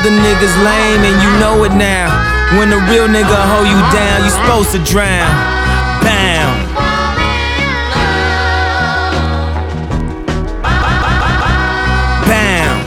other niggas lame and you know it now. When a real nigga hold you down, you supposed to drown. Bound. Bound.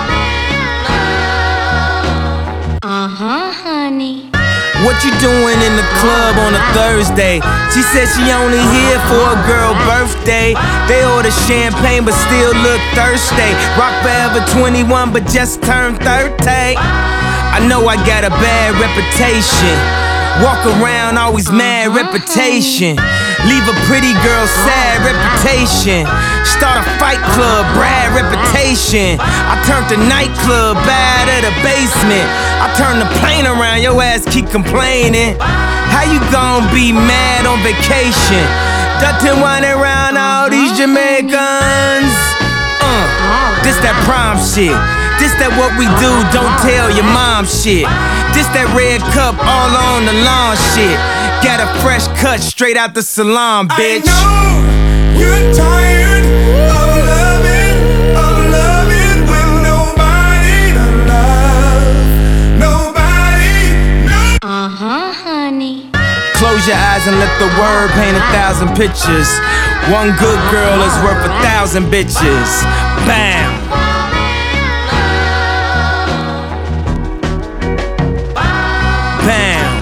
Honey. What you doing in the club on a Thursday? She said she only here for a girl birthday. They order champagne but still look thirsty. Rock forever 21 but just turned 30. I know I got a bad reputation. Walk around always mad reputation. Leave a pretty girl sad reputation. Start a fight club, Brad reputation. I turned the nightclub bad at the basement. I turned the plane around, your ass keep complaining. How you gon' be mad on vacation? Dutton winding around all these Jamaicans. This that prom shit. This that what we do, don't tell your mom shit. This that red cup all on the lawn shit. Got a fresh cut straight out the salon, bitch. I know you're tired of loving with nobody to love. Nobody, Honey. Close your eyes and let the word paint 1,000 pictures. One good girl is worth 1,000 bitches. Bam. Bam.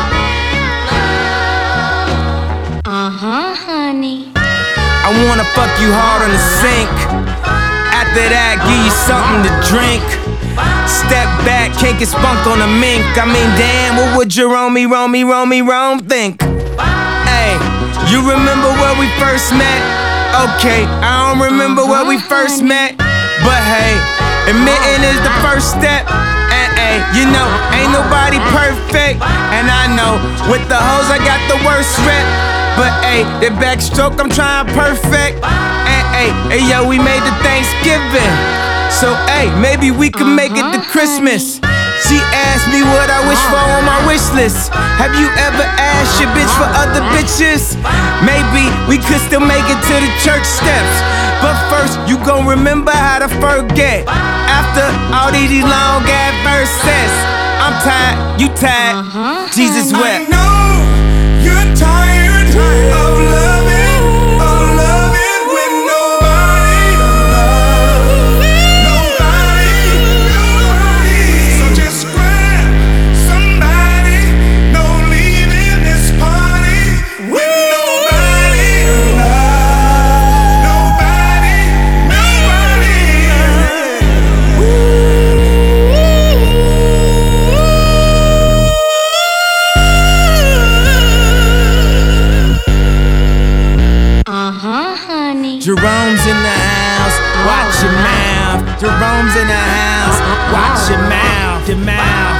Honey. I wanna fuck you hard on the sink. After that, give you something to drink. Step back, can't get spunk on a mink. I mean, damn, what would Jerome think? Hey, you remember where we first met? Okay, I don't remember where we first met. But hey, admitting is the first step. And hey, you know, ain't nobody perfect. And I know, with the hoes I got the worst rep. But hey, the backstroke I'm trying perfect. And hey, yo, we made the Thanksgiving. So hey, maybe we can make it to Christmas. She asked me what I wish for on my wish list. Have you ever asked your bitch for other bitches? Maybe we could still make it to the church steps. But first, you gon' remember how to forget. After all these long ass verses, I'm tired, you tired, Jesus wept. I know you're tired of loving with nobody to love. Nobody. So just grab somebody. No leaving this party with nobody to love. Nobody. Honey. Jerome's in the house, watch your mouth. Jerome's in the house, watch your mouth, your mouth.